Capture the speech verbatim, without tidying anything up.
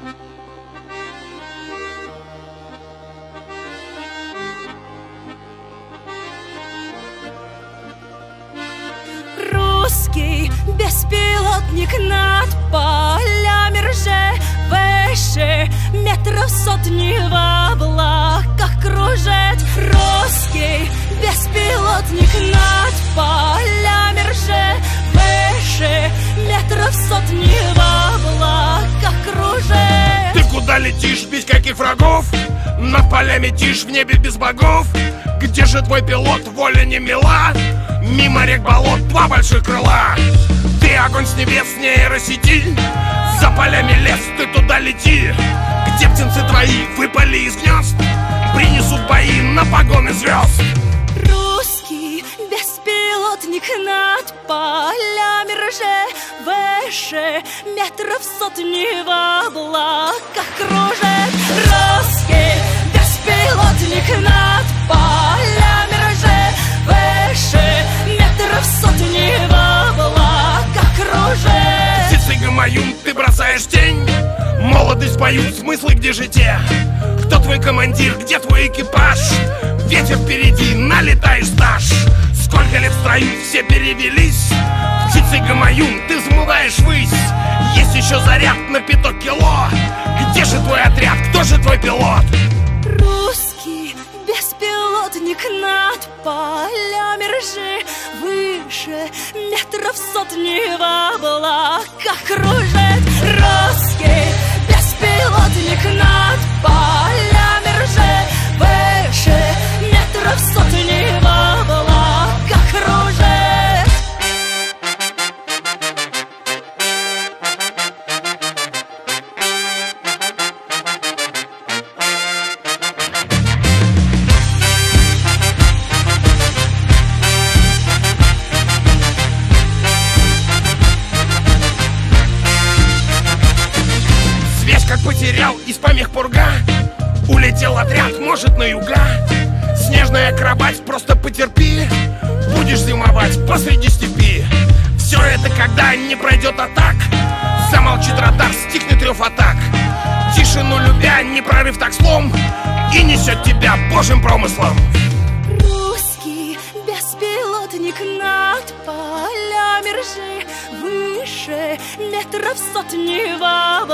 Русский беспилотник над полями рже, выше метров сотни в облаках кружит. Русский беспилотник над полями рже, выше метров сотни в облаках кружит. Ты куда летишь без каких врагов? Над полями тишь в небе без богов. Где же твой пилот, воля не мила? Мимо рек болот два больших крыла. Ты огонь с небес, нейросети. За полями лес, ты туда лети. Где птенцы твои выпали из гнезд, принесут бои на погоны звезд. Русский беспилотник над полями рже, выше метров сотни в облаках кружит. Русский беспилотник над полями рже, выше метров сотни в облаках кружит. Птицы гамаюн, ты бросаешь тень. Молодость поют, смыслы где же те? Кто твой командир, где твой экипаж? Ветер впереди, налетаешь стаж. Сколько лет в строю, все перевелись. Птицы гамаюн, ты взмываешь ввысь. Есть еще заряд на пяток кило. Где же твой отряд, кто же твой пилот? Русский беспилотник над полями ржи, выше метров сотни в облаках кружит. Русский беспилотник над полями ржи, выше метров сотни в облаках кружит. Потерял из помех пурга. Улетел отряд, может, на юга. Снежная акробать, просто потерпи. Будешь зимовать посреди степи. Все это когда не пройдет атак. Замолчит радар, стихнет рев атак. Тишину любя, не прорыв так слом, и несет тебя божьим промыслом. Русский беспилотник над полями ржи, выше метров сотни в